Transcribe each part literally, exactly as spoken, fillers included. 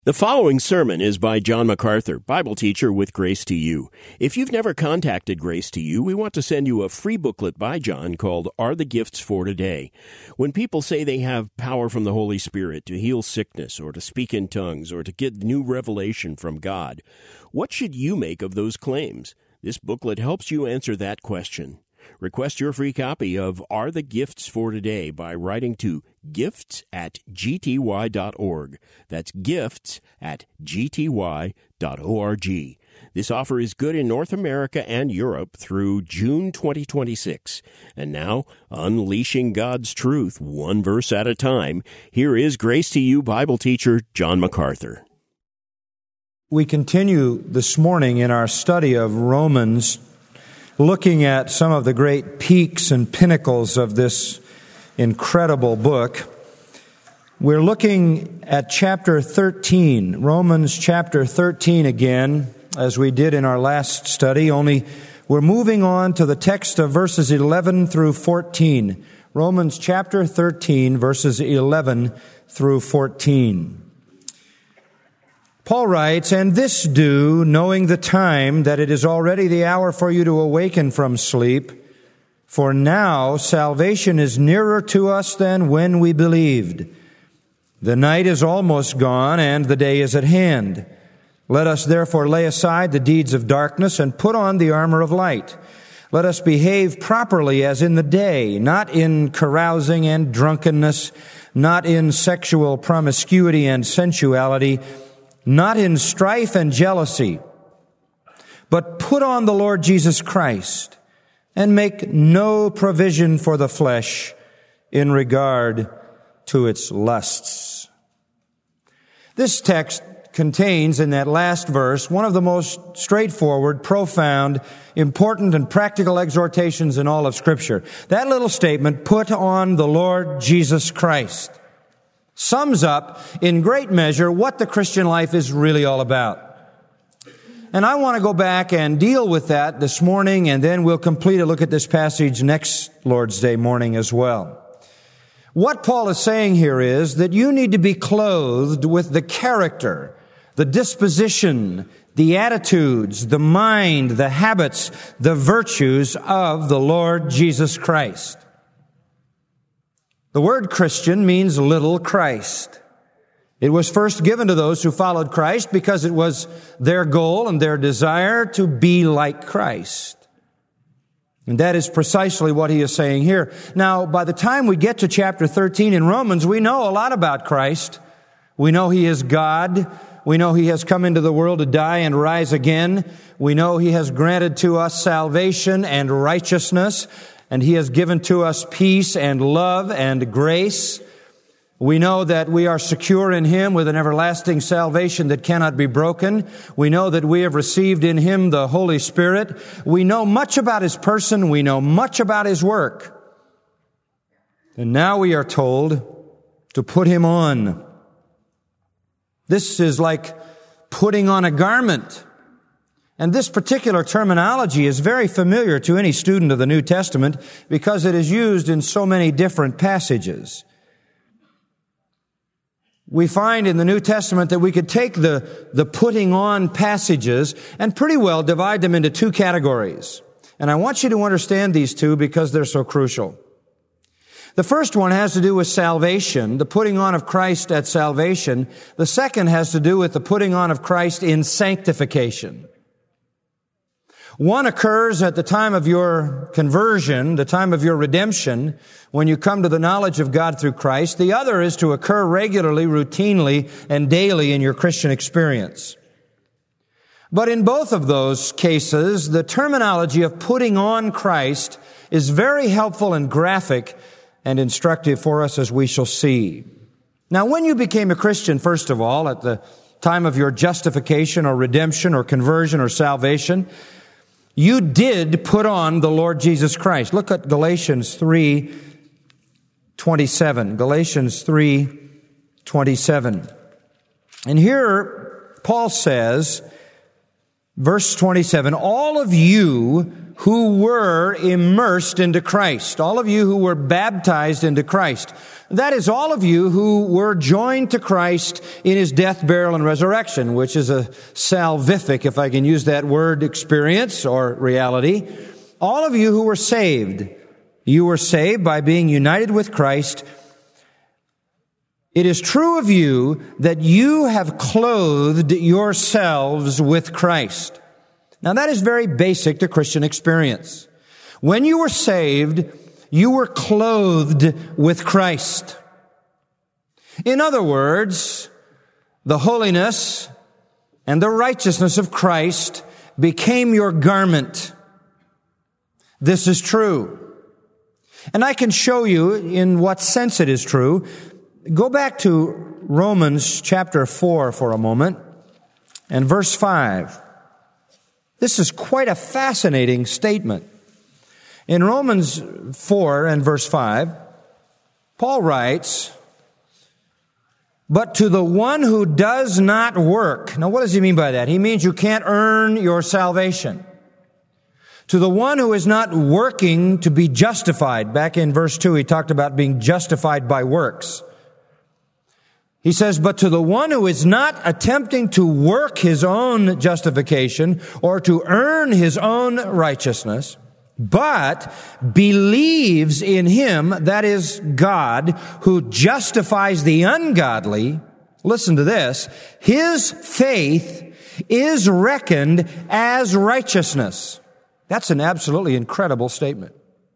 The following sermon is by John MacArthur, Bible teacher with Grace to You. If you've never contacted Grace to You, we want to send you a free booklet by John called Are the Gifts for Today? When people say they have power from the Holy Spirit to heal sickness or to speak in tongues or to get new revelation from God, what should you make of those claims? This booklet helps you answer that question. Request your free copy of Are the Gifts for Today by writing to gifts at g t y dot org. That's gifts at g t y dot org. This offer is good in North America and Europe through June twenty twenty-six. And now, unleashing God's truth one verse at a time, here is Grace to You Bible teacher John MacArthur. We continue this morning in our study of Romans, looking at some of the great peaks and pinnacles of this incredible book. We're looking at chapter thirteen, Romans chapter thirteen again, as we did in our last study, only we're moving on to the text of verses eleven through fourteen. Romans chapter thirteen, verses eleven through fourteen. Paul writes, "And this do, knowing the time, that it is already the hour for you to awaken from sleep. For now salvation is nearer to us than when we believed. The night is almost gone, and the day is at hand. Let us therefore lay aside the deeds of darkness and put on the armor of light. Let us behave properly as in the day, not in carousing and drunkenness, not in sexual promiscuity and sensuality, not in strife and jealousy, but put on the Lord Jesus Christ, and make no provision for the flesh in regard to its lusts." This text contains, in that last verse, one of the most straightforward, profound, important, and practical exhortations in all of Scripture. That little statement, "Put on the Lord Jesus Christ," sums up in great measure what the Christian life is really all about. And I want to go back and deal with that this morning, and then we'll complete a look at this passage next Lord's Day morning as well. What Paul is saying here is that you need to be clothed with the character, the disposition, the attitudes, the mind, the habits, the virtues of the Lord Jesus Christ. The word Christian means little Christ. It was first given to those who followed Christ because it was their goal and their desire to be like Christ. And that is precisely what he is saying here. Now, by the time we get to chapter thirteen in Romans, we know a lot about Christ. We know he is God. We know he has come into the world to die and rise again. We know he has granted to us salvation and righteousness. And he has given to us peace and love and grace. We know that we are secure in him with an everlasting salvation that cannot be broken. We know that we have received in him the Holy Spirit. We know much about his person. We know much about his work. And now we are told to put him on. This is like putting on a garment. And this particular terminology is very familiar to any student of the New Testament because it is used in so many different passages. We find in the New Testament that we could take the, the putting on passages and pretty well divide them into two categories. And I want you to understand these two because they're so crucial. The first one has to do with salvation, the putting on of Christ at salvation. The second has to do with the putting on of Christ in sanctification. One occurs at the time of your conversion, the time of your redemption, when you come to the knowledge of God through Christ. The other is to occur regularly, routinely, and daily in your Christian experience. But in both of those cases, the terminology of putting on Christ is very helpful and graphic and instructive for us, as we shall see. Now, when you became a Christian, first of all, at the time of your justification or redemption or conversion or salvation, you did put on the Lord Jesus Christ. Look at Galatians three twenty-seven. Galatians three twenty-seven. And here Paul says, verse twenty-seven, all of you who were immersed into Christ, all of you who were baptized into Christ. That is, all of you who were joined to Christ in his death, burial, and resurrection, which is a salvific, if I can use that word, experience or reality. All of you who were saved, you were saved by being united with Christ. It is true of you that you have clothed yourselves with Christ. Now that is very basic to Christian experience. When you were saved, you were clothed with Christ. In other words, the holiness and the righteousness of Christ became your garment. This is true. And I can show you in what sense it is true. Go back to Romans chapter four for a moment and verse five. This is quite a fascinating statement. In Romans four and verse five, Paul writes, "But to the one who does not work." Now, what does he mean by that? He means you can't earn your salvation. To the one who is not working to be justified. Back in verse two, he talked about being justified by works. He says, "But to the one who is not attempting to work his own justification or to earn his own righteousness, but believes in him," that is God, "who justifies the ungodly," listen to this, "his faith is reckoned as righteousness." That's an absolutely incredible statement.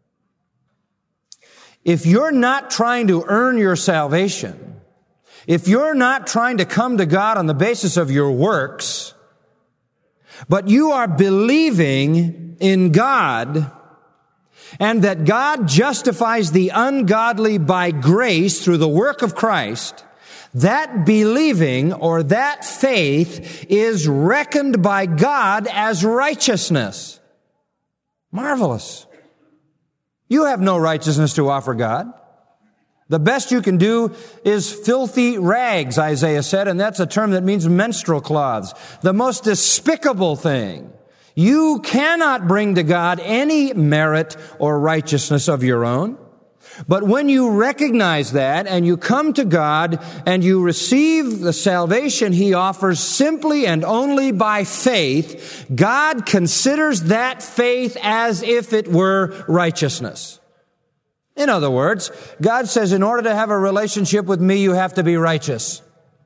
If you're not trying to earn your salvation, if you're not trying to come to God on the basis of your works, but you are believing in God and that God justifies the ungodly by grace through the work of Christ, that believing or that faith is reckoned by God as righteousness. Marvelous. You have no righteousness to offer God. The best you can do is filthy rags, Isaiah said, and that's a term that means menstrual cloths. The most despicable thing. You cannot bring to God any merit or righteousness of your own. But when you recognize that and you come to God and you receive the salvation He offers simply and only by faith, God considers that faith as if it were righteousness. In other words, God says, in order to have a relationship with me, you have to be righteous.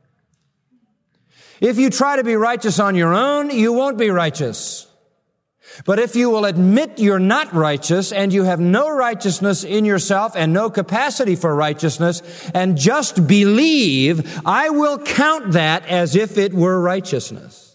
If you try to be righteous on your own, you won't be righteous. But if you will admit you're not righteous and you have no righteousness in yourself and no capacity for righteousness and just believe, I will count that as if it were righteousness.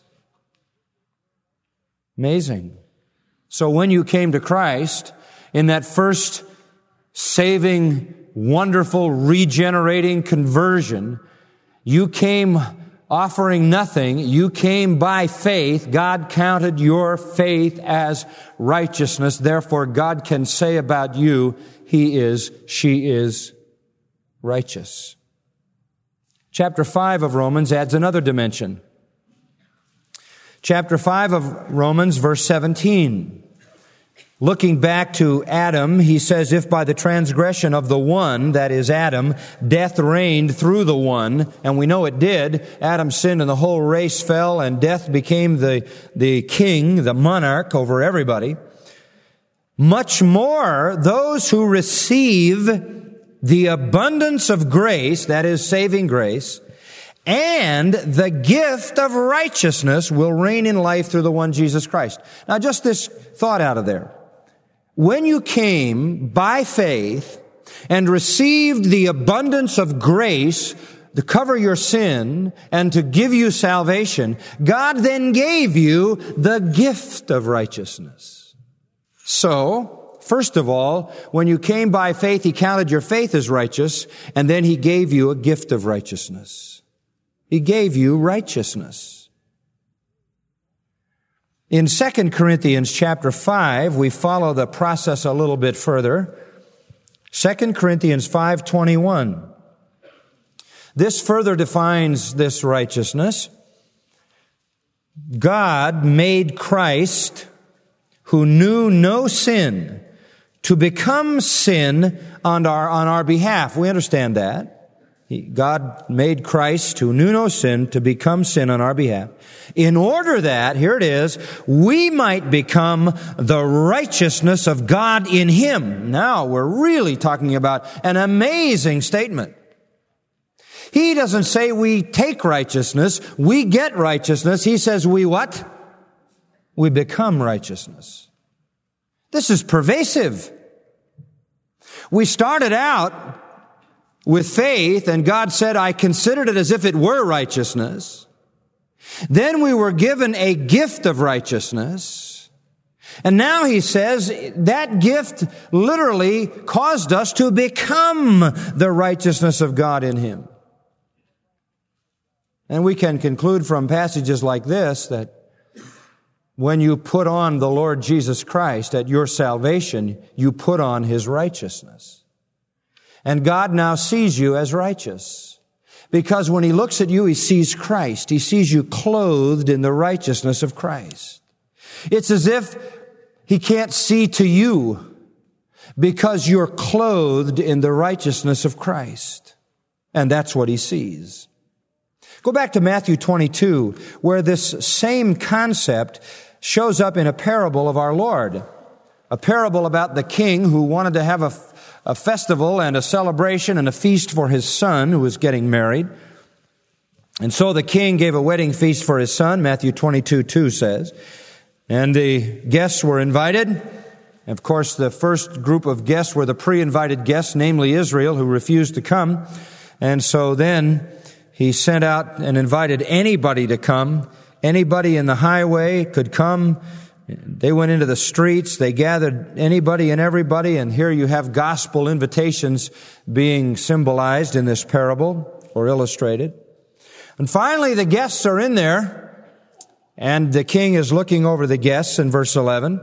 Amazing. So when you came to Christ in that first saving, wonderful, regenerating conversion, you came offering nothing. You came by faith. God counted your faith as righteousness. Therefore, God can say about you, he is, she is righteous. Chapter five of Romans adds another dimension. Chapter five of Romans, verse seventeen. Looking back to Adam, he says, if by the transgression of the one, that is Adam, death reigned through the one, and we know it did, Adam sinned and the whole race fell and death became the, the king, the monarch over everybody. Much more, those who receive the abundance of grace, that is saving grace, and the gift of righteousness will reign in life through the one Jesus Christ. Now just this thought out of there. When you came by faith and received the abundance of grace to cover your sin and to give you salvation, God then gave you the gift of righteousness. So, first of all, when you came by faith, He counted your faith as righteous, and then He gave you a gift of righteousness. He gave you righteousness. In Second Corinthians chapter five, we follow the process a little bit further. Second Corinthians five twenty-one. This further defines this righteousness. God made Christ, who knew no sin, to become sin on our, on our behalf. We understand that. He, God made Christ, who knew no sin, to become sin on our behalf, in order that, here it is, we might become the righteousness of God in Him. Now, we're really talking about an amazing statement. He doesn't say we take righteousness, we get righteousness. He says we what? We become righteousness. This is pervasive. We started out with faith, and God said, I considered it as if it were righteousness. Then we were given a gift of righteousness. And now He says that gift literally caused us to become the righteousness of God in Him. And we can conclude from passages like this that when you put on the Lord Jesus Christ at your salvation, you put on His righteousness. And God now sees you as righteous. Because when He looks at you, He sees Christ. He sees you clothed in the righteousness of Christ. It's as if He can't see to you because you're clothed in the righteousness of Christ. And that's what He sees. Go back to Matthew twenty-two, where this same concept shows up in a parable of our Lord. A parable about the king who wanted to have a a festival and a celebration and a feast for his son who was getting married. And so the king gave a wedding feast for his son, Matthew twenty-two two says. And the guests were invited. Of course, the first group of guests were the pre-invited guests, namely Israel, who refused to come. And so then He sent out and invited anybody to come. Anybody in the highway could come. They went into the streets, they gathered anybody and everybody, and here you have gospel invitations being symbolized in this parable or illustrated. And finally, the guests are in there, and the king is looking over the guests in verse eleven.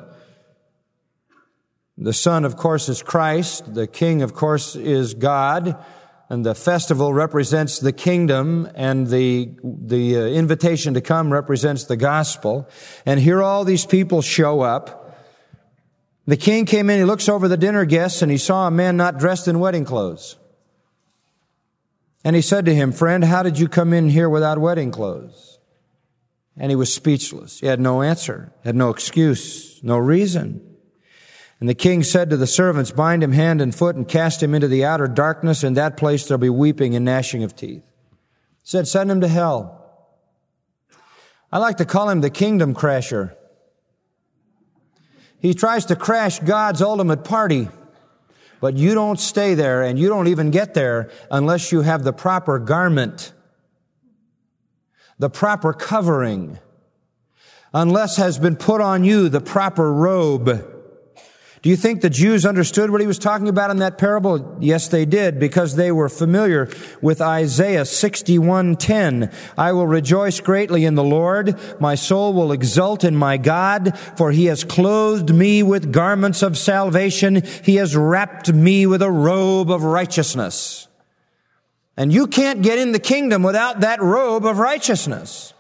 The son, of course, is Christ. The king, of course, is God. And the festival represents the kingdom, and the the uh, invitation to come represents the gospel. And here all these people show up. The king came in, he looks over the dinner guests, and he saw a man not dressed in wedding clothes. And he said to him, friend, how did you come in here without wedding clothes? And he was speechless. He had no answer, had no excuse, no reason. And the king said to the servants, bind him hand and foot and cast him into the outer darkness. In that place there'll be weeping and gnashing of teeth. He said, send him to hell. I like to call him the kingdom crasher. He tries to crash God's ultimate party. But you don't stay there, and you don't even get there unless you have the proper garment, the proper covering, unless has been put on you the proper robe. Do you think the Jews understood what he was talking about in that parable? Yes, they did, because they were familiar with Isaiah sixty-one ten. I will rejoice greatly in the Lord. My soul will exult in my God, for He has clothed me with garments of salvation. He has wrapped me with a robe of righteousness. And you can't get in the kingdom without that robe of righteousness.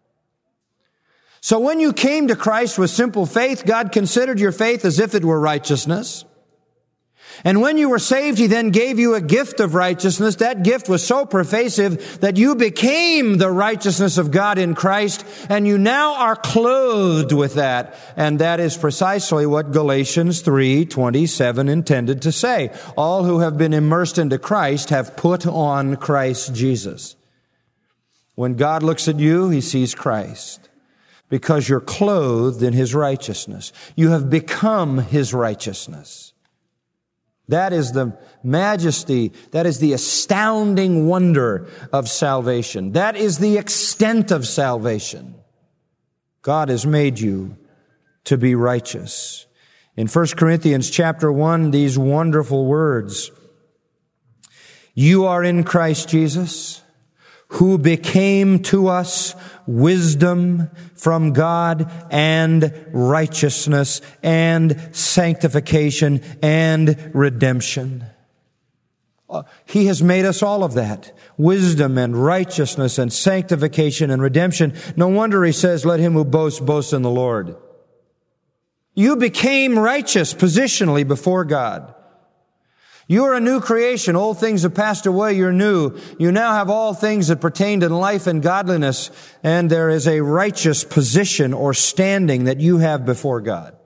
So when you came to Christ with simple faith, God considered your faith as if it were righteousness. And when you were saved, He then gave you a gift of righteousness. That gift was so pervasive that you became the righteousness of God in Christ, and you now are clothed with that. And that is precisely what Galatians three twenty-seven intended to say. All who have been immersed into Christ have put on Christ Jesus. When God looks at you, He sees Christ. Because you're clothed in His righteousness. You have become His righteousness. That is the majesty, that is the astounding wonder of salvation. That is the extent of salvation. God has made you to be righteous. In First Corinthians chapter one, these wonderful words. You are in Christ Jesus, who became to us wisdom from God and righteousness and sanctification and redemption. He has made us all of that. Wisdom and righteousness and sanctification and redemption. No wonder He says, let him who boasts, boast in the Lord. You became righteous positionally before God. You are a new creation. Old things have passed away. You're new. You now have all things that pertain to life and godliness. And there is a righteous position or standing that you have before God.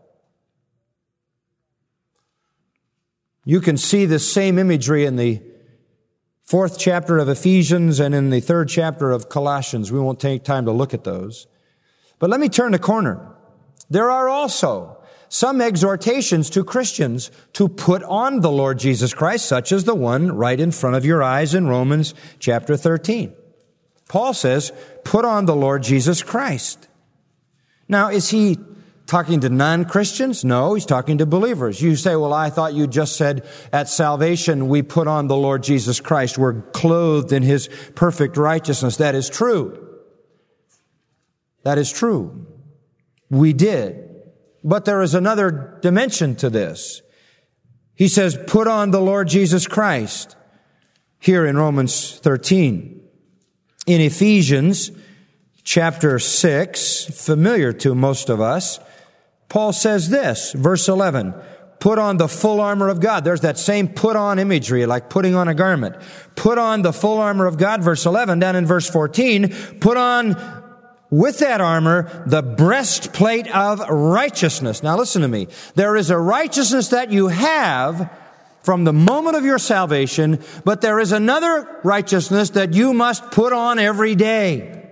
You can see this same imagery in the fourth chapter of Ephesians and in the third chapter of Colossians. We won't take time to look at those. But let me turn the corner. There are also some exhortations to Christians to put on the Lord Jesus Christ, such as the one right in front of your eyes in Romans chapter thirteen. Paul says, put on the Lord Jesus Christ. Now, is he talking to non-Christians? No, he's talking to believers. You say, well, I thought you just said at salvation we put on the Lord Jesus Christ. We're clothed in His perfect righteousness. That is true. That is true. We did. But there is another dimension to this. He says, put on the Lord Jesus Christ. Here in Romans thirteen. In Ephesians chapter six, familiar to most of us, Paul says this, verse eleven, put on the full armor of God. There's that same put on imagery, like putting on a garment. Put on the full armor of God, verse eleven. Down in verse fourteen, put on with that armor, the breastplate of righteousness. Now listen to me. There is a righteousness that you have from the moment of your salvation, but there is another righteousness that you must put on every day.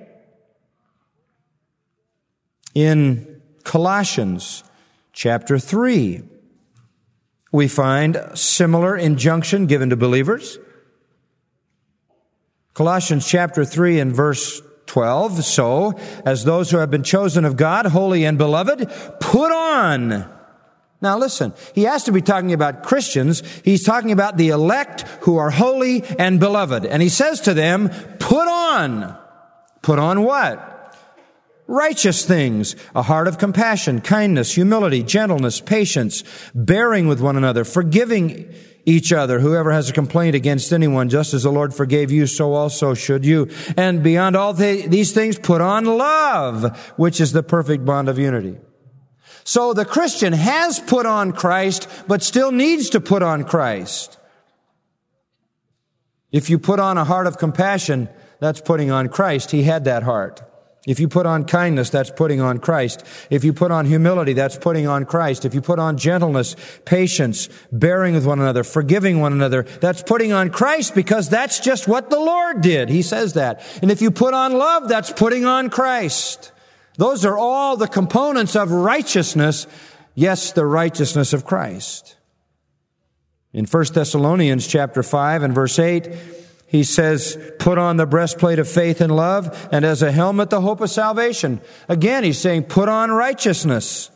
In Colossians chapter three, we find a similar injunction given to believers. Colossians chapter three and verse twelve, so, as those who have been chosen of God, holy and beloved, put on. Now listen, he has to be talking about Christians. He's talking about the elect who are holy and beloved. And he says to them, put on. Put on what? Righteous things, a heart of compassion, kindness, humility, gentleness, patience, bearing with one another, forgiving each other. Whoever has a complaint against anyone, just as the Lord forgave you, so also should you. And beyond all th- these things, put on love, which is the perfect bond of unity. So the Christian has put on Christ, but still needs to put on Christ. If you put on a heart of compassion, that's putting on Christ. He had that heart. If you put on kindness, that's putting on Christ. If you put on humility, that's putting on Christ. If you put on gentleness, patience, bearing with one another, forgiving one another, that's putting on Christ, because that's just what the Lord did. He says that. And if you put on love, that's putting on Christ. Those are all the components of righteousness. Yes, the righteousness of Christ. In First Thessalonians chapter five and verse eight, he says, put on the breastplate of faith and love, and as a helmet, the hope of salvation. Again, he's saying, put on righteousness.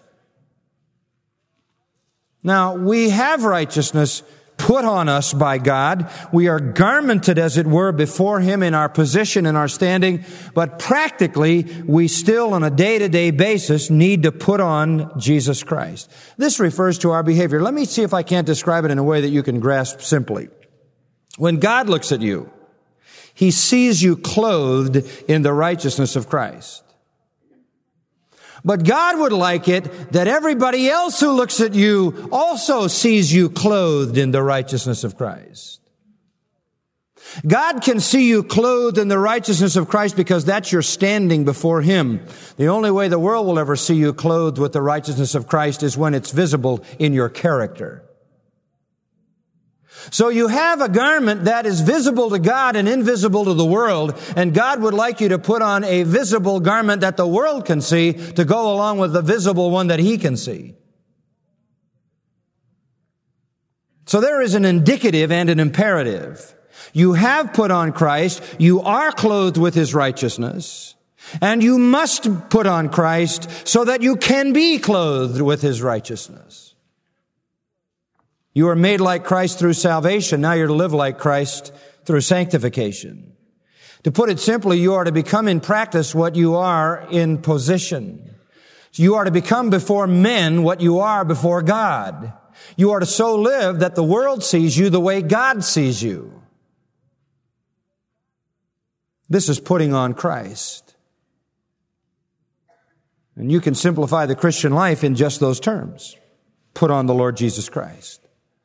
Now, we have righteousness put on us by God. We are garmented, as it were, before Him in our position and our standing. But practically, we still, on a day-to-day basis, need to put on Jesus Christ. This refers to our behavior. Let me see if I can't describe it in a way that you can grasp simply. When God looks at you, He sees you clothed in the righteousness of Christ. But God would like it that everybody else who looks at you also sees you clothed in the righteousness of Christ. God can see you clothed in the righteousness of Christ because that's your standing before Him. The only way the world will ever see you clothed with the righteousness of Christ is when it's visible in your character. So you have a garment that is visible to God and invisible to the world, and God would like you to put on a visible garment that the world can see to go along with the visible one that He can see. So there is an indicative and an imperative. You have put on Christ, you are clothed with His righteousness, and you must put on Christ so that you can be clothed with His righteousness. You are made like Christ through salvation. Now you're to live like Christ through sanctification. To put it simply, you are to become in practice what you are in position. You are to become before men what you are before God. You are to so live that the world sees you the way God sees you. This is putting on Christ. And you can simplify the Christian life in just those terms. Put on the Lord Jesus Christ.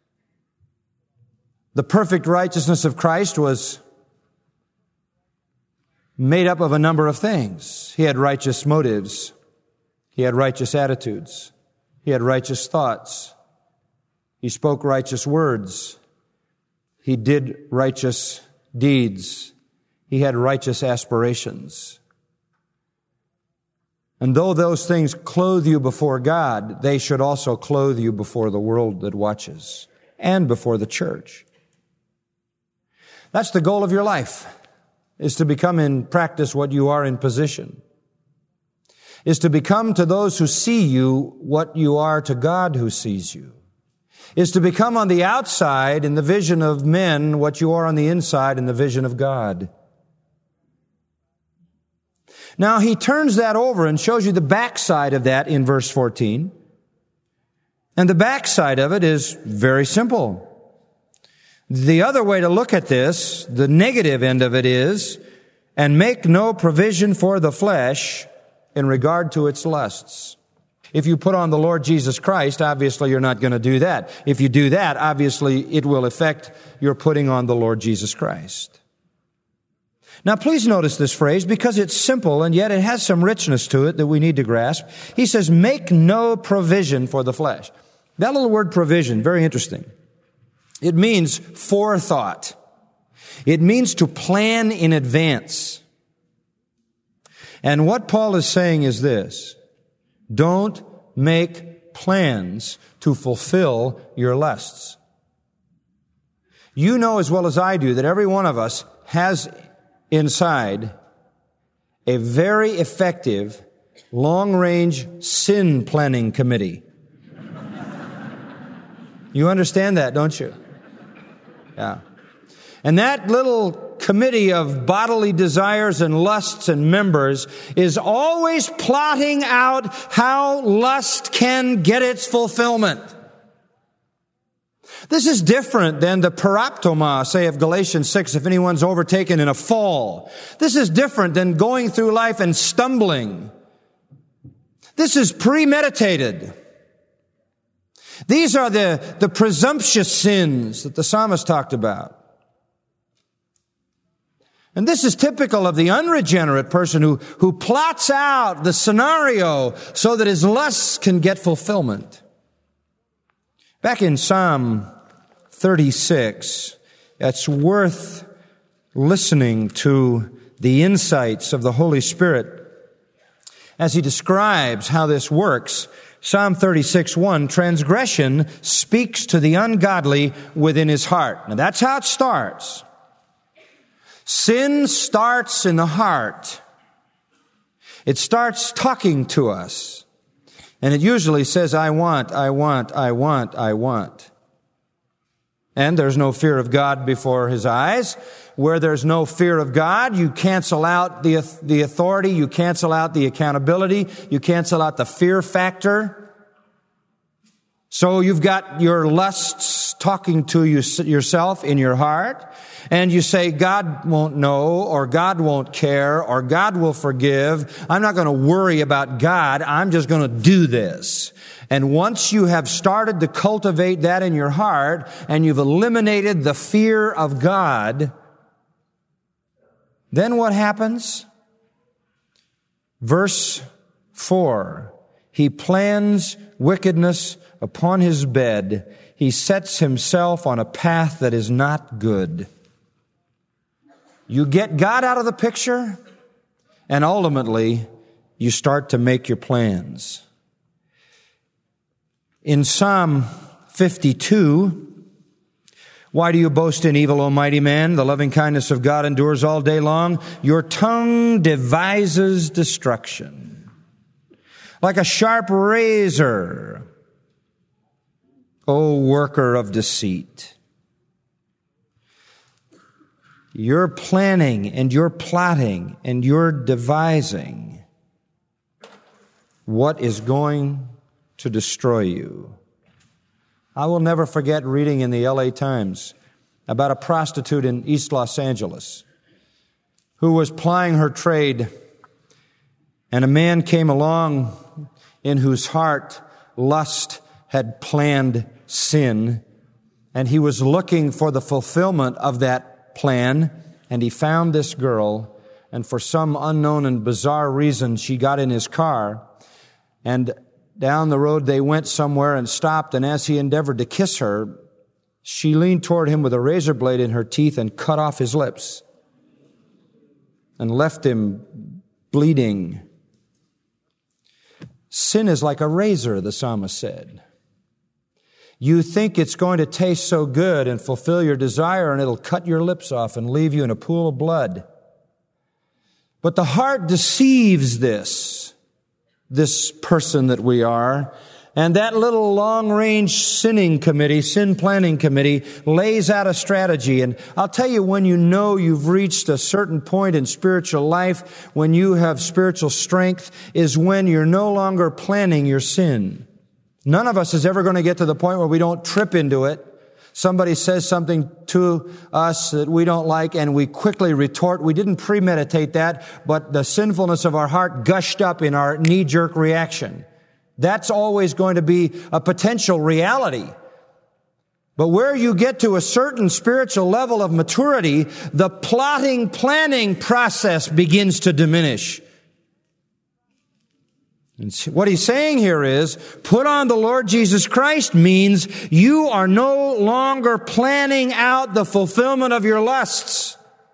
The perfect righteousness of Christ was made up of a number of things. He had righteous motives. He had righteous attitudes. He had righteous thoughts. He spoke righteous words. He did righteous deeds. He had righteous aspirations. And though those things clothe you before God, they should also clothe you before the world that watches and before the church. That's the goal of your life, is to become in practice what you are in position, is to become to those who see you what you are to God who sees you, is to become on the outside in the vision of men what you are on the inside in the vision of God. Now, he turns that over and shows you the backside of that in verse fourteen. And the backside of it is very simple. The other way to look at this, the negative end of it is, and make no provision for the flesh in regard to its lusts. If you put on the Lord Jesus Christ, obviously you're not going to do that. If you do that, obviously it will affect your putting on the Lord Jesus Christ. Now, please notice this phrase because it's simple and yet it has some richness to it that we need to grasp. He says, make no provision for the flesh. That little word provision, very interesting. It means forethought. It means to plan in advance. And what Paul is saying is this: don't make plans to fulfill your lusts. You know as well as I do that every one of us has inside a very effective long-range sin planning committee. You understand that, don't you? Yeah. And that little committee of bodily desires and lusts and members is always plotting out how lust can get its fulfillment. This is different than the paraptoma, say, of Galatians six, if anyone's overtaken in a fall. This is different than going through life and stumbling. This is premeditated. These are the, the presumptuous sins that the psalmist talked about. And this is typical of the unregenerate person who, who plots out the scenario so that his lusts can get fulfillment. Back in Psalm thirty-six, it's worth listening to the insights of the Holy Spirit as he describes how this works. Psalm thirty-six one, transgression speaks to the ungodly within his heart. Now that's how it starts. Sin starts in the heart. It starts talking to us. And it usually says, I want, I want, I want, I want. And there's no fear of God before his eyes. Where there's no fear of God, you cancel out the, the authority, you cancel out the accountability, you cancel out the fear factor. So you've got your lusts talking to you, yourself in your heart, and you say, God won't know, or God won't care, or God will forgive. I'm not going to worry about God. I'm just going to do this. And once you have started to cultivate that in your heart, and you've eliminated the fear of God, then what happens? Verse four, he plans wickedness upon his bed. He sets himself on a path that is not good. You get God out of the picture, and ultimately, you start to make your plans. In Psalm fifty-two, why do you boast in evil, O mighty man? The loving kindness of God endures all day long. Your tongue devises destruction. Like a sharp razor, O worker of deceit. You're planning and you're plotting and you're devising what is going to destroy you. I will never forget reading in the L A Times about a prostitute in East Los Angeles who was plying her trade And a man came along in whose heart lust had planned sin, and he was looking for the fulfillment of that plan, and he found this girl, and for some unknown and bizarre reason, she got in his car, and down the road they went somewhere and stopped, and as he endeavored to kiss her, she leaned toward him with a razor blade in her teeth and cut off his lips and left him bleeding. Sin is like a razor, the psalmist said. You think it's going to taste so good and fulfill your desire, and it'll cut your lips off and leave you in a pool of blood. But the heart deceives this, this person that we are. And that little long-range sinning committee, sin planning committee, lays out a strategy. And I'll tell you, when you know you've reached a certain point in spiritual life, when you have spiritual strength, is when you're no longer planning your sin. None of us is ever going to get to the point where we don't trip into it. Somebody says something to us that we don't like, and we quickly retort. We didn't premeditate that, but the sinfulness of our heart gushed up in our knee-jerk reaction. That's always going to be a potential reality. But where you get to a certain spiritual level of maturity, the plotting, planning process begins to diminish. And what he's saying here is, put on the Lord Jesus Christ means you are no longer planning out the fulfillment of your lusts.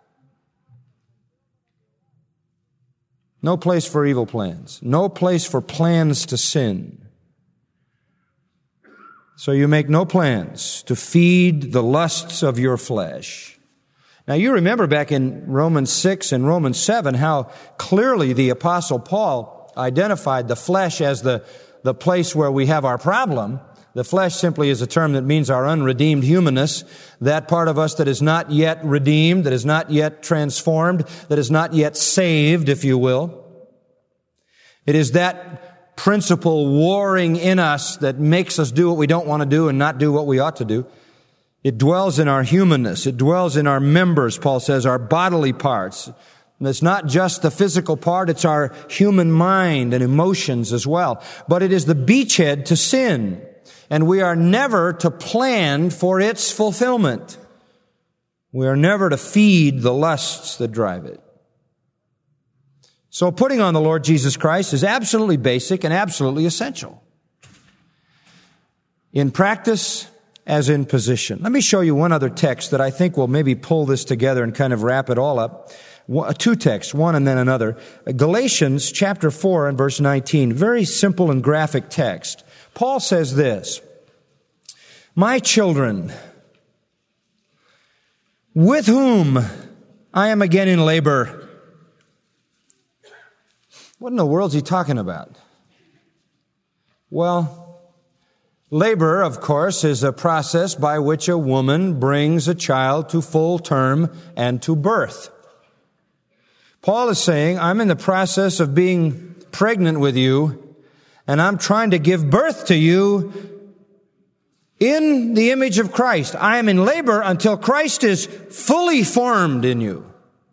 No place for evil plans. No place for plans to sin. So you make no plans to feed the lusts of your flesh. Now you remember back in Romans six and Romans seven how clearly the Apostle Paul identified the flesh as the, the place where we have our problem. The flesh simply is a term that means our unredeemed humanness, that part of us that is not yet redeemed, that is not yet transformed, that is not yet saved, if you will. It is that principle warring in us that makes us do what we don't want to do and not do what we ought to do. It dwells in our humanness. It dwells in our members, Paul says, our bodily parts. And it's not just the physical part, it's our human mind and emotions as well. But it is the beachhead to sin. And we are never to plan for its fulfillment. We are never to feed the lusts that drive it. So putting on the Lord Jesus Christ is absolutely basic and absolutely essential. In practice, as in position. Let me show you one other text that I think will maybe pull this together and kind of wrap it all up. Two texts, one and then another. Galatians chapter four and verse nineteen. Very simple and graphic text. Paul says this, "My children, with whom I am again in labor." What in the world is he talking about? Well, labor, of course, is a process by which a woman brings a child to full term and to birth. Paul is saying, I'm in the process of being pregnant with you, and I'm trying to give birth to you in the image of Christ. I am in labor until Christ is fully formed in you.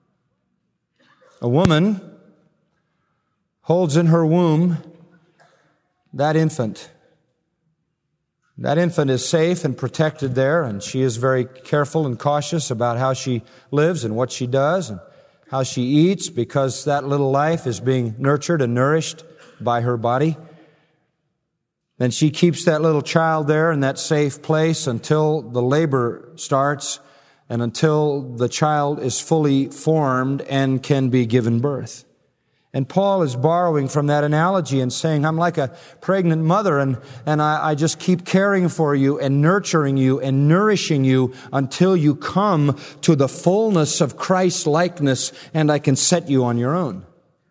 A woman holds in her womb that infant. That infant is safe and protected there, and she is very careful and cautious about how she lives and what she does and how she eats, because that little life is being nurtured and nourished by her body. And she keeps that little child there in that safe place until the labor starts and until the child is fully formed and can be given birth. And Paul is borrowing from that analogy and saying, I'm like a pregnant mother, and, and I, I just keep caring for you and nurturing you and nourishing you until you come to the fullness of Christ's likeness, and I can set you on your own.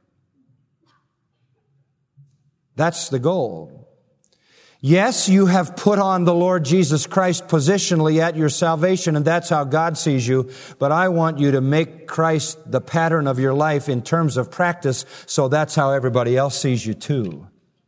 That's the goal. Yes, you have put on the Lord Jesus Christ positionally at your salvation, and that's how God sees you. But I want you to make Christ the pattern of your life in terms of practice, so that's how everybody else sees you too.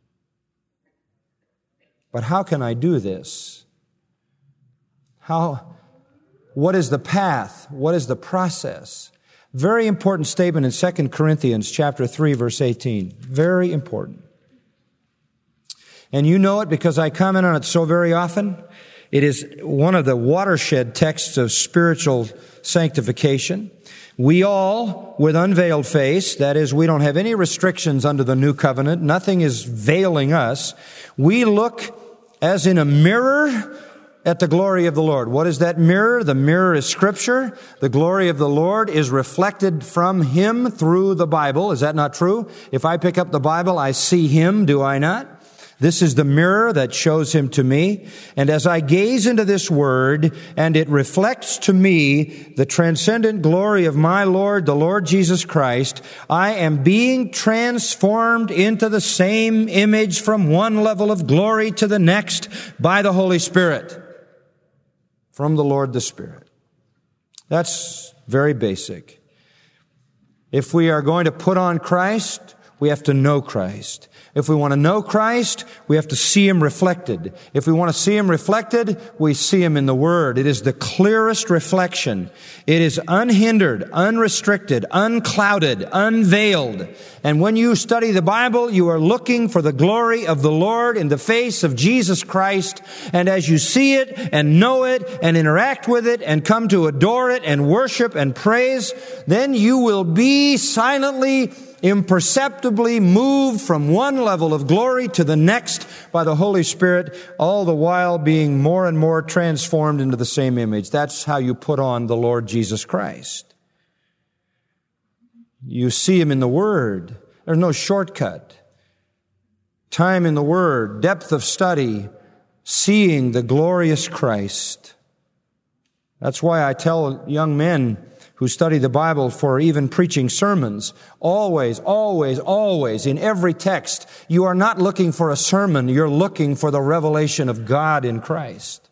But how can I do this? How, what is the path? What is the process? Very important statement in Second Corinthians chapter three, verse eighteen. Very important. And you know it because I comment on it so very often. It is one of the watershed texts of spiritual sanctification. We all, with unveiled face, that is, we don't have any restrictions under the new covenant. Nothing is veiling us. We look as in a mirror at the glory of the Lord. What is that mirror? The mirror is Scripture. The glory of the Lord is reflected from Him through the Bible. Is that not true? If I pick up the Bible, I see Him, do I not? This is the mirror that shows Him to me. And as I gaze into this Word, and it reflects to me the transcendent glory of my Lord, the Lord Jesus Christ, I am being transformed into the same image from one level of glory to the next by the Holy Spirit. From the Lord the Spirit. That's very basic. If we are going to put on Christ, we have to know Christ. If we want to know Christ, we have to see Him reflected. If we want to see Him reflected, we see Him in the Word. It is the clearest reflection. It is unhindered, unrestricted, unclouded, unveiled. And when you study the Bible, you are looking for the glory of the Lord in the face of Jesus Christ. And as you see it and know it and interact with it and come to adore it and worship and praise, then you will be silently, imperceptibly moved from one level of glory to the next by the Holy Spirit, all the while being more and more transformed into the same image. That's how you put on the Lord Jesus Christ. You see Him in the Word. There's no shortcut. Time in the Word, depth of study, seeing the glorious Christ. That's why I tell young men who study the Bible for even preaching sermons, always, always, always, in every text, you are not looking for a sermon, you're looking for the revelation of God in Christ.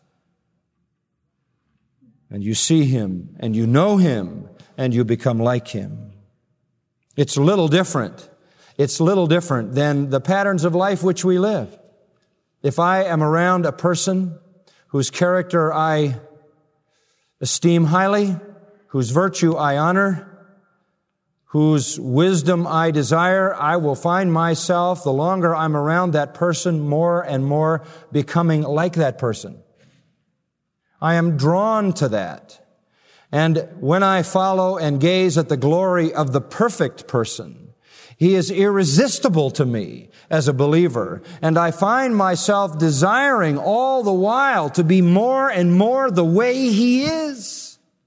And you see Him, and you know Him, and you become like Him. It's a little different. It's a little different than the patterns of life which we live. If I am around a person whose character I esteem highly, whose virtue I honor, whose wisdom I desire, I will find myself, the longer I'm around that person, more and more becoming like that person. I am drawn to that. And when I follow and gaze at the glory of the perfect person, He is irresistible to me as a believer. And I find myself desiring all the while to be more and more the way He is.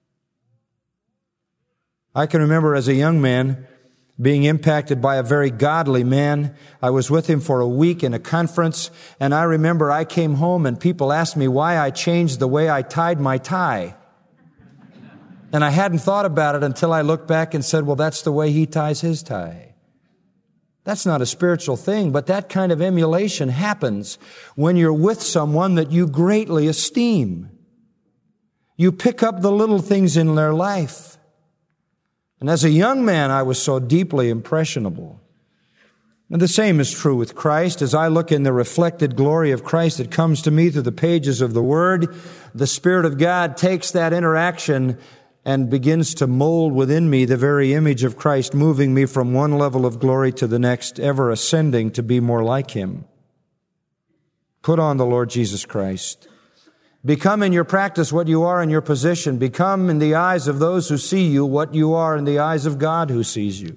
I can remember as a young man being impacted by a very godly man. I was with him for a week in a conference, and I remember I came home and people asked me why I changed the way I tied my tie. And I hadn't thought about it until I looked back and said, well, that's the way he ties his tie. That's not a spiritual thing, but that kind of emulation happens when you're with someone that you greatly esteem. You pick up the little things in their life. And as a young man, I was so deeply impressionable. And the same is true with Christ. As I look in the reflected glory of Christ that comes to me through the pages of the Word, the Spirit of God takes that interaction and begins to mold within me the very image of Christ, moving me from one level of glory to the next, ever ascending to be more like Him. Put on the Lord Jesus Christ. Become in your practice what you are in your position. Become in the eyes of those who see you what you are in the eyes of God who sees you.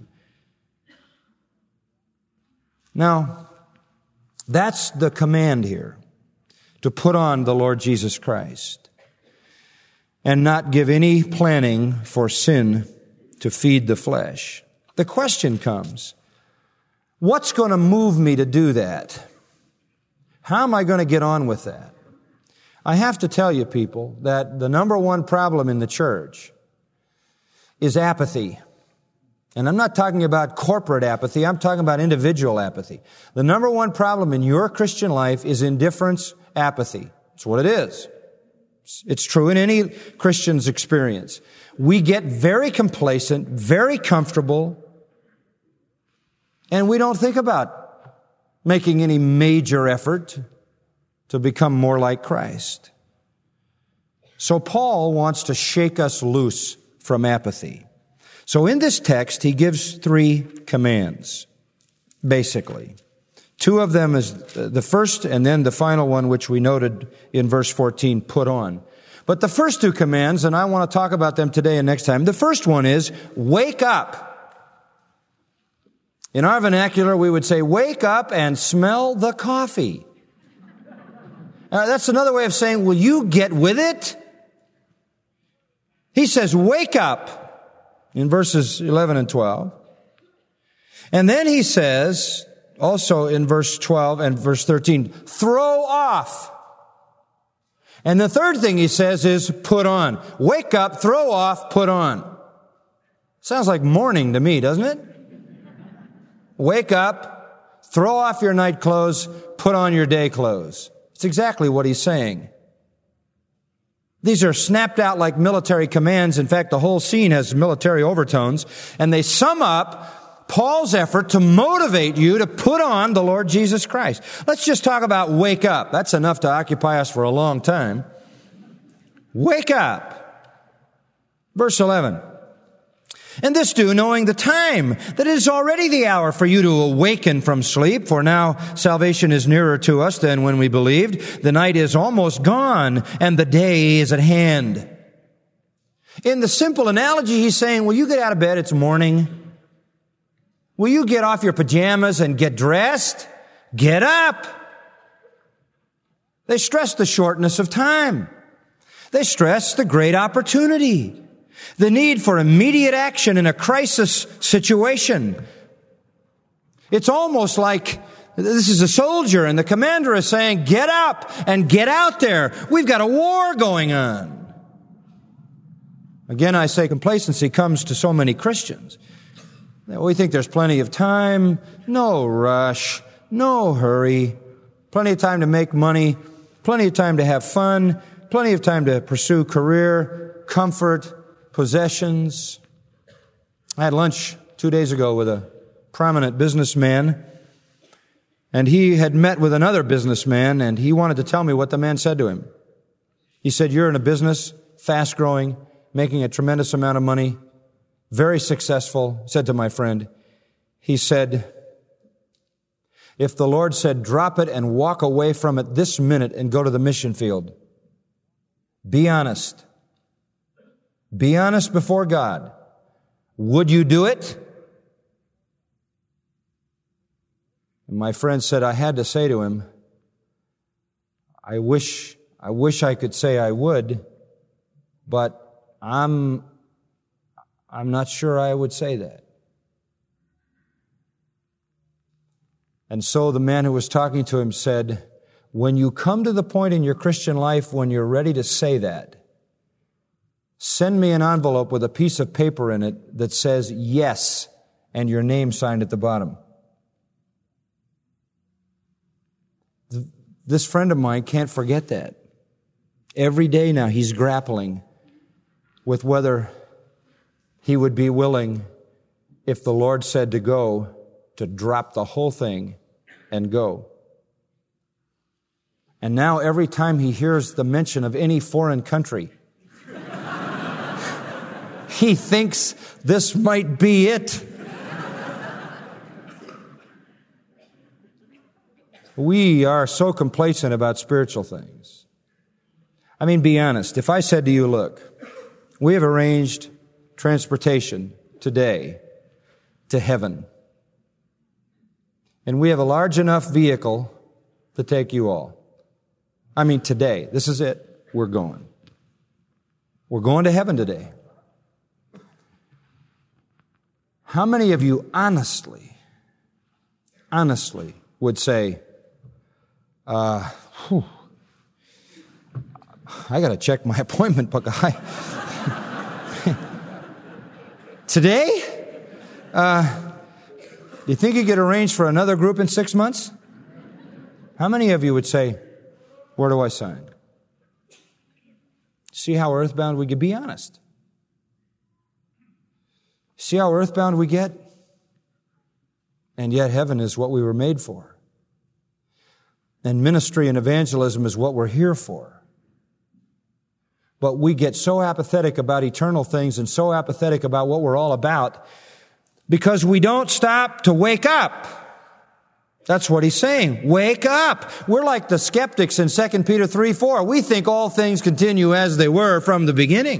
Now, that's the command here, to put on the Lord Jesus Christ and not give any planning for sin to feed the flesh. The question comes, what's going to move me to do that? How am I going to get on with that? I have to tell you, people, that the number one problem in the church is apathy. And I'm not talking about corporate apathy. I'm talking about individual apathy. The number one problem in your Christian life is indifference, apathy. It's what it is. It's true in any Christian's experience. We get very complacent, very comfortable, and we don't think about making any major effort to become more like Christ. So Paul wants to shake us loose from apathy. So in this text, he gives three commands, basically. Two of them is the first, and then the final one, which we noted in verse fourteen, put on. But the first two commands, and I want to talk about them today and next time. The first one is, wake up. In our vernacular, we would say, wake up and smell the coffee. Uh, that's another way of saying, will you get with it? He says, wake up, in verses eleven and twelve. And then he says, also in verse twelve and verse thirteen, throw off. And the third thing he says is put on. Wake up, throw off, put on. Sounds like morning to me, doesn't it? Wake up, throw off your night clothes, put on your day clothes. It's exactly what he's saying. These are snapped out like military commands. In fact, the whole scene has military overtones. And they sum up Paul's effort to motivate you to put on the Lord Jesus Christ. Let's just talk about wake up. That's enough to occupy us for a long time. Wake up. Verse eleven. And this do, knowing the time, that it is already the hour for you to awaken from sleep. For now salvation is nearer to us than when we believed. The night is almost gone, and the day is at hand. In the simple analogy, he's saying, will you get out of bed? It's morning. Will you get off your pajamas and get dressed? Get up. They stress the shortness of time. They stress the great opportunity. The need for immediate action in a crisis situation. It's almost like this is a soldier and the commander is saying, get up and get out there. We've got a war going on. Again, I say complacency comes to so many Christians. We think there's plenty of time, no rush, no hurry, plenty of time to make money, plenty of time to have fun, plenty of time to pursue career, comfort, possessions. I had lunch two days ago with a prominent businessman, and he had met with another businessman, and he wanted to tell me what the man said to him. He said, you're in a business, fast-growing, making a tremendous amount of money, very successful, said to my friend. He said, if the Lord said, drop it and walk away from it this minute and go to the mission field, be honest. Be honest before God. Would you do it? And my friend said, I had to say to him, I wish, I wish I could say I would, but I'm, I'm not sure I would say that. And so the man who was talking to him said, when you come to the point in your Christian life when you're ready to say that, send me an envelope with a piece of paper in it that says yes and your name signed at the bottom. This friend of mine can't forget that. Every day now he's grappling with whether he would be willing, if the Lord said to go, to drop the whole thing and go. And now every time he hears the mention of any foreign country, he thinks this might be it. We are so complacent about spiritual things. I mean, be honest. If I said to you, look, we have arranged transportation today to heaven, and we have a large enough vehicle to take you all. I mean, today. This is it. We're going. We're going to heaven today. How many of you honestly, honestly would say, uh, whew, I got to check my appointment book. I, today? Uh, do you think you could arrange for another group in six months? How many of you would say, where do I sign? See how earthbound we get? Be honest. See how earthbound we get? And yet heaven is what we were made for. And ministry and evangelism is what we're here for. But we get so apathetic about eternal things and so apathetic about what we're all about because we don't stop to wake up. That's what he's saying. Wake up. We're like the skeptics in Second Peter three four. We think all things continue as they were from the beginning.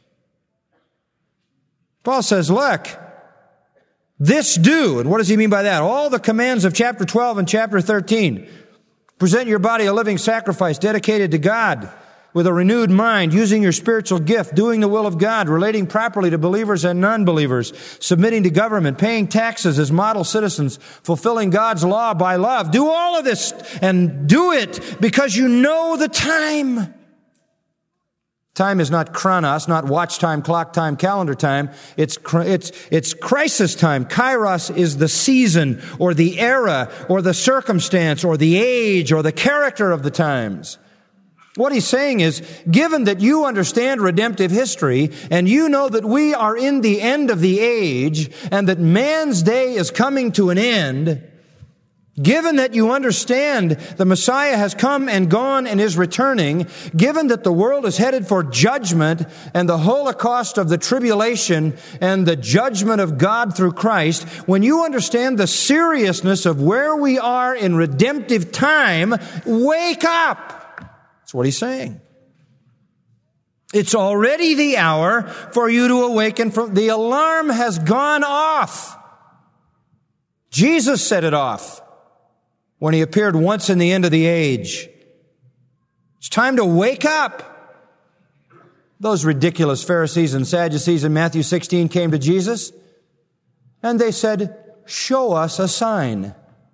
Paul says, look, this do, and what does he mean by that? All the commands of chapter twelve and chapter thirteen. Present your body a living sacrifice dedicated to God with a renewed mind, using your spiritual gift, doing the will of God, relating properly to believers and non-believers, submitting to government, paying taxes as model citizens, fulfilling God's law by love. Do all of this and do it because you know the time. Time is not chronos, not watch time, clock time, calendar time. It's, it's, it's crisis time. Kairos is the season or the era or the circumstance or the age or the character of the times. What he's saying is, given that you understand redemptive history and you know that we are in the end of the age and that man's day is coming to an end, given that you understand the Messiah has come and gone and is returning, given that the world is headed for judgment and the holocaust of the tribulation and the judgment of God through Christ, when you understand the seriousness of where we are in redemptive time, wake up. That's what he's saying. It's already the hour for you to awaken from, the alarm has gone off. Jesus set it off when he appeared once in the end of the age. It's time to wake up. Those ridiculous Pharisees and Sadducees in Matthew sixteen came to Jesus and they said, show us a sign.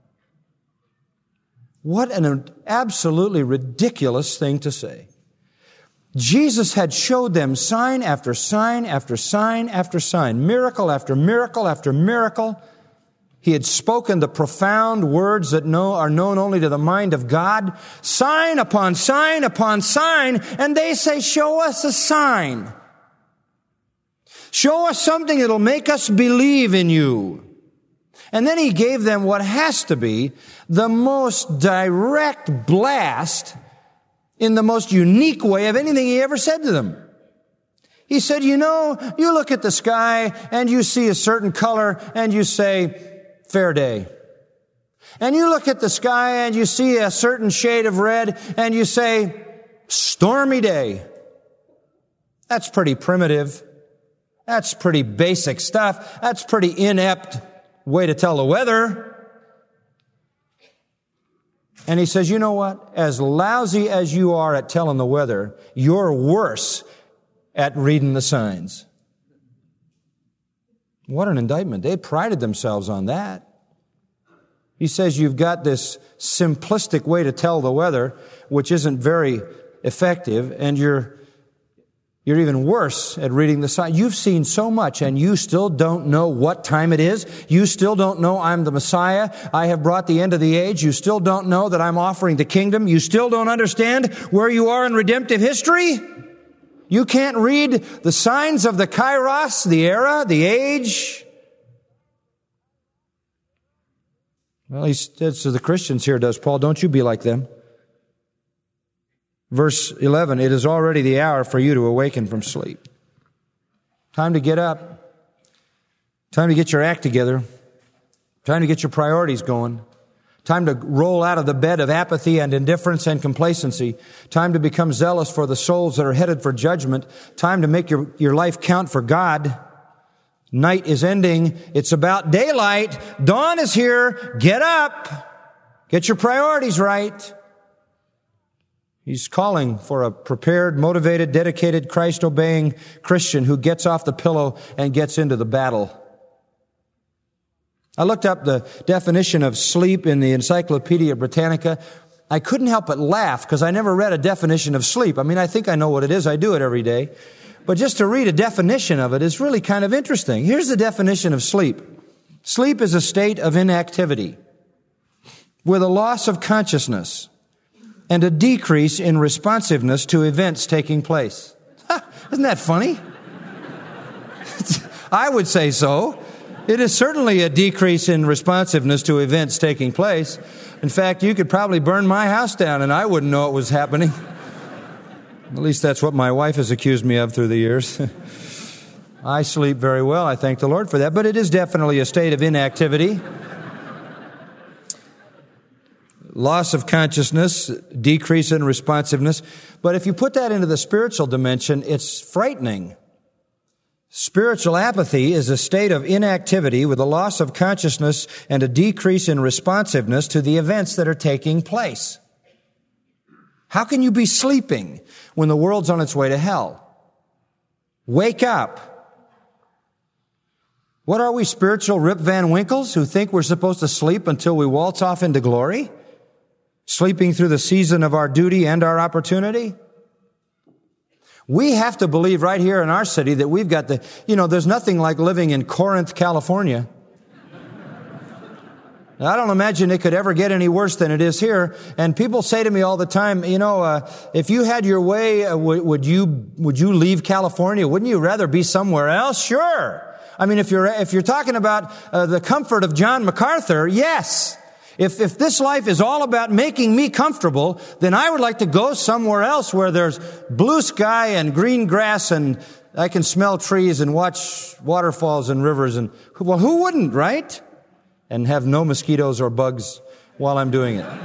What an absolutely ridiculous thing to say. Jesus had showed them sign after sign after sign after sign, miracle after miracle after miracle. He had spoken the profound words that know, are known only to the mind of God, sign upon sign upon sign, and they say, show us a sign. Show us something that'll make us believe in you. And then he gave them what has to be the most direct blast in the most unique way of anything he ever said to them. He said, you know, you look at the sky and you see a certain color and you say, fair day. And you look at the sky and you see a certain shade of red and you say, stormy day. That's pretty primitive. That's pretty basic stuff. That's pretty inept way to tell the weather. And he says, you know what? As lousy as you are at telling the weather, you're worse at reading the signs. What an indictment. They prided themselves on that. He says you've got this simplistic way to tell the weather, which isn't very effective, and you're You're even worse at reading the sign. You've seen so much and you still don't know what time it is. You still don't know I'm the Messiah. I have brought the end of the age. You still don't know that I'm offering the kingdom. You still don't understand where you are in redemptive history. You can't read the signs of the kairos, the era, the age. Well, he says to the Christians here, does Paul, don't you be like them. Verse eleven, it is already the hour for you to awaken from sleep. Time to get up. Time to get your act together. Time to get your priorities going. Time to roll out of the bed of apathy and indifference and complacency. Time to become zealous for the souls that are headed for judgment. Time to make your, your life count for God. Night is ending. It's about daylight. Dawn is here. Get up. Get your priorities right. He's calling for a prepared, motivated, dedicated, Christ-obeying Christian who gets off the pillow and gets into the battle. I looked up the definition of sleep in the Encyclopedia Britannica. I couldn't help but laugh because I never read a definition of sleep. I mean, I think I know what it is. I do it every day. But just to read a definition of it is really kind of interesting. Here's the definition of sleep. Sleep is a state of inactivity with a loss of consciousness and a decrease in responsiveness to events taking place. Isn't that funny? I would say so. It is certainly a decrease in responsiveness to events taking place. In fact, you could probably burn my house down and I wouldn't know it was happening. At least that's what my wife has accused me of through the years. I sleep very well. I thank the Lord for that. But it is definitely a state of inactivity. Loss of consciousness, decrease in responsiveness. But if you put that into the spiritual dimension, it's frightening. Spiritual apathy is a state of inactivity with a loss of consciousness and a decrease in responsiveness to the events that are taking place. How can you be sleeping when the world's on its way to hell? Wake up. What are we, spiritual Rip Van Winkles who think we're supposed to sleep until we waltz off into glory? Sleeping through the season of our duty and our opportunity? We have to believe right here in our city that we've got the, you know, there's nothing like living in Corinth, California. I don't imagine it could ever get any worse than it is here. And people say to me all the time, you know, uh, if you had your way, uh, w- would you, would you leave California? Wouldn't you rather be somewhere else? Sure. I mean, if you're, if you're talking about uh, the comfort of John MacArthur, yes. If, if this life is all about making me comfortable, then I would like to go somewhere else where there's blue sky and green grass and I can smell trees and watch waterfalls and rivers and, well, who wouldn't, right? And have no mosquitoes or bugs while I'm doing it.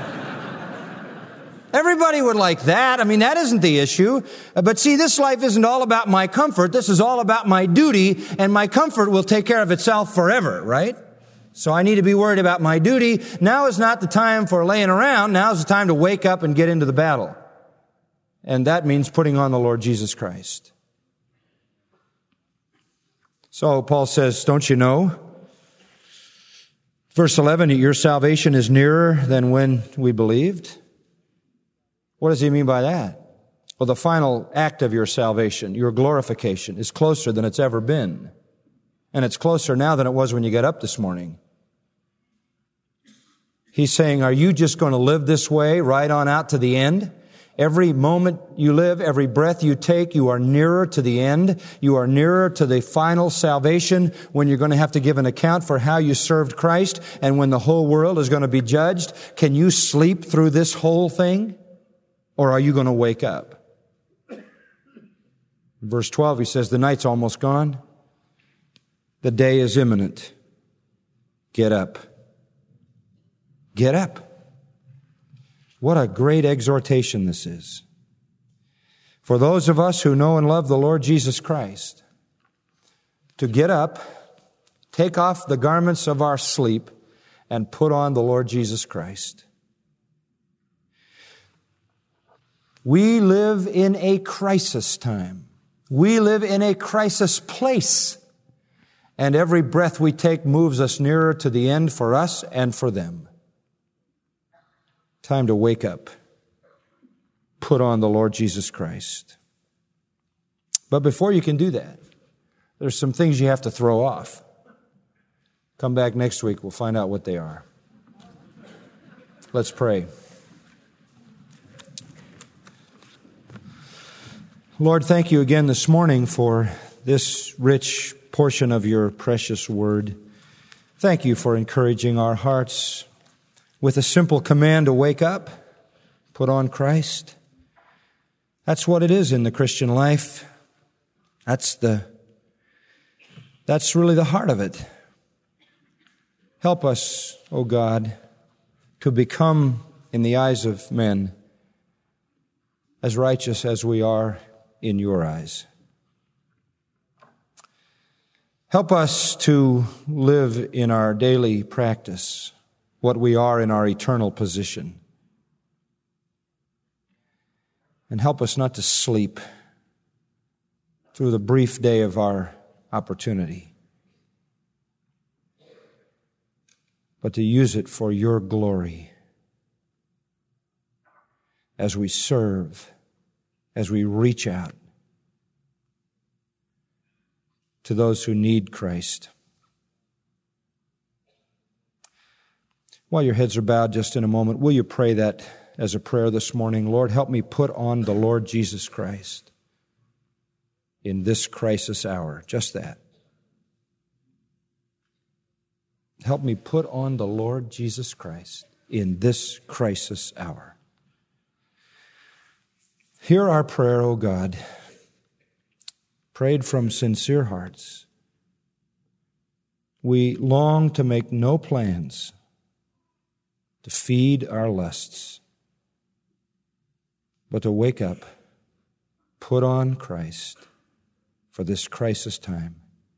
Everybody would like that. I mean, that isn't the issue. But see, this life isn't all about my comfort. This is all about my duty, and my comfort will take care of itself forever, right? So I need to be worried about my duty. Now is not the time for laying around. Now is the time to wake up and get into the battle. And that means putting on the Lord Jesus Christ. So Paul says, don't you know? Verse eleven, your salvation is nearer than when we believed. What does he mean by that? Well, the final act of your salvation, your glorification, is closer than it's ever been. And it's closer now than it was when you got up this morning. He's saying, are you just going to live this way right on out to the end? Every moment you live, every breath you take, you are nearer to the end. You are nearer to the final salvation when you're going to have to give an account for how you served Christ and when the whole world is going to be judged. Can you sleep through this whole thing? Or are you going to wake up? Verse twelve, he says, the night's almost gone. The day is imminent. Get up. Get up. What a great exhortation this is. For those of us who know and love the Lord Jesus Christ, to get up, take off the garments of our sleep, and put on the Lord Jesus Christ. We live in a crisis time. We live in a crisis place. And every breath we take moves us nearer to the end for us and for them. Time to wake up. Put on the Lord Jesus Christ. But before you can do that, there's some things you have to throw off. Come back next week. We'll find out what they are. Let's pray. Lord, thank you again this morning for this rich portion of your precious word. Thank you for encouraging our hearts with a simple command to wake up, put on Christ. That's what it is in the Christian life. That's the, that's really the heart of it. Help us, O God, to become, in the eyes of men, as righteous as we are in your eyes. Help us to live in our daily practice what we are in our eternal position. And help us not to sleep through the brief day of our opportunity, but to use it for your glory as we serve, as we reach out to those who need Christ. While your heads are bowed just in a moment, will you pray that as a prayer this morning? Lord, help me put on the Lord Jesus Christ in this crisis hour. Just that. Help me put on the Lord Jesus Christ in this crisis hour. Hear our prayer, O God, prayed from sincere hearts. We long to make no plans to feed our lusts, but to wake up, put on Christ for this crisis time.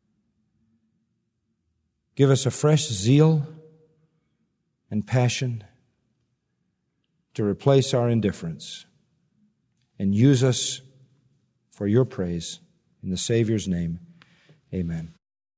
Give us a fresh zeal and passion to replace our indifference, and use us for your praise. In the Savior's name, amen.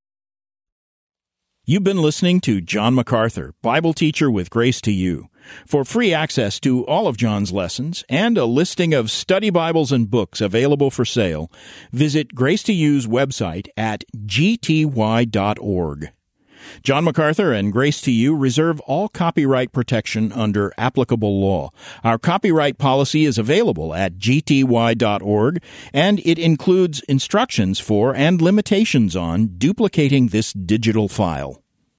You've been listening to John MacArthur, Bible teacher with Grace to You. For free access to all of John's lessons and a listing of study Bibles and books available for sale, visit Grace to You's website at g t y dot org. John MacArthur and Grace to You reserve all copyright protection under applicable law. Our copyright policy is available at g t y dot org, and it includes instructions for and limitations on duplicating this digital file.